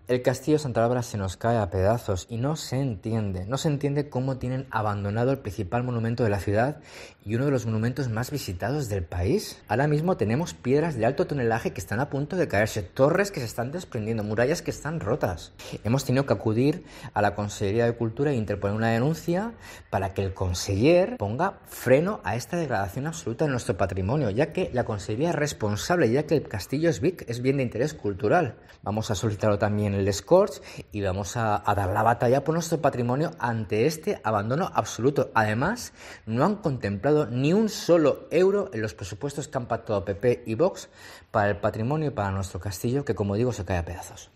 El castillo de Santa Bárbara se nos cae a pedazos y no se entiende cómo tienen abandonado el principal monumento de la ciudad y uno de los monumentos más visitados del país. Ahora mismo tenemos piedras de alto tonelaje que están a punto de caerse, torres que se están desprendiendo, murallas que están rotas. Hemos tenido que acudir a la Consellería de Cultura e interponer una denuncia para que el conseller ponga freno a esta degradación absoluta de nuestro patrimonio, ya que la Consellería es responsable, ya que el castillo es BIC, es bien de interés cultural. Vamos a solicitarlo también el Scorch y vamos a dar la batalla por nuestro patrimonio ante este abandono absoluto. Además, no han contemplado ni un solo euro en los presupuestos que han pactado PP y Vox para el patrimonio y para nuestro castillo, que como digo se cae a pedazos.